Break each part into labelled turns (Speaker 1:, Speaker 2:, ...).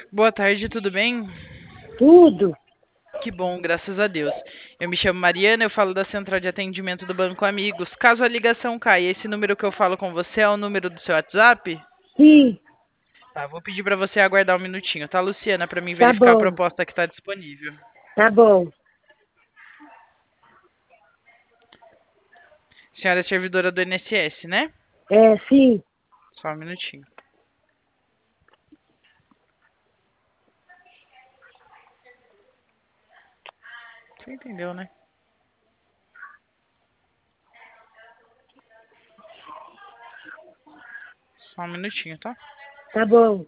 Speaker 1: Boa tarde, tudo bem?
Speaker 2: Tudo.
Speaker 1: Que bom, graças a Deus. Eu me chamo Mariana, eu falo da Central de Atendimento do Banco Amigos. Caso a ligação caia, esse número que eu falo com você é o número do seu WhatsApp?
Speaker 2: Sim,
Speaker 1: Tá, vou pedir para você aguardar um minutinho, tá, Luciana, para mim
Speaker 2: tá
Speaker 1: verificar a
Speaker 2: bom,
Speaker 1: proposta que está disponível.
Speaker 2: tá bom.
Speaker 1: Senhora é servidora do INSS, né?
Speaker 2: É, sim.
Speaker 1: Só um minutinho. Você entendeu, né? Só um minutinho, tá?
Speaker 2: Tá bom.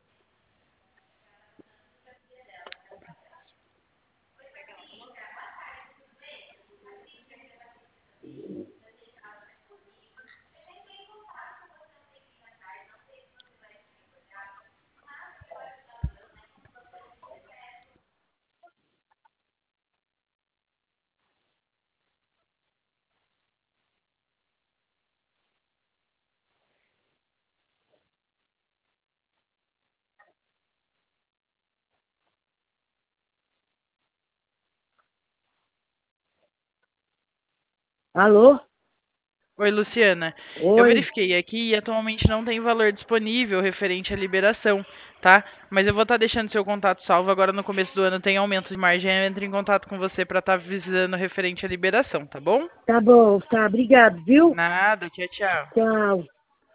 Speaker 2: Alô?
Speaker 1: Oi, Luciana. Eu
Speaker 2: Oi.
Speaker 1: verifiquei aqui e atualmente não tem valor disponível referente à liberação, tá? Mas eu vou estar deixando seu contato salvo. Agora no começo do ano tem aumento de margem. Eu entro em contato com você para estar visando referente à liberação, tá bom?
Speaker 2: Tá bom, tá. Obrigado, viu?
Speaker 1: Nada, tchau, tchau.
Speaker 2: Tchau.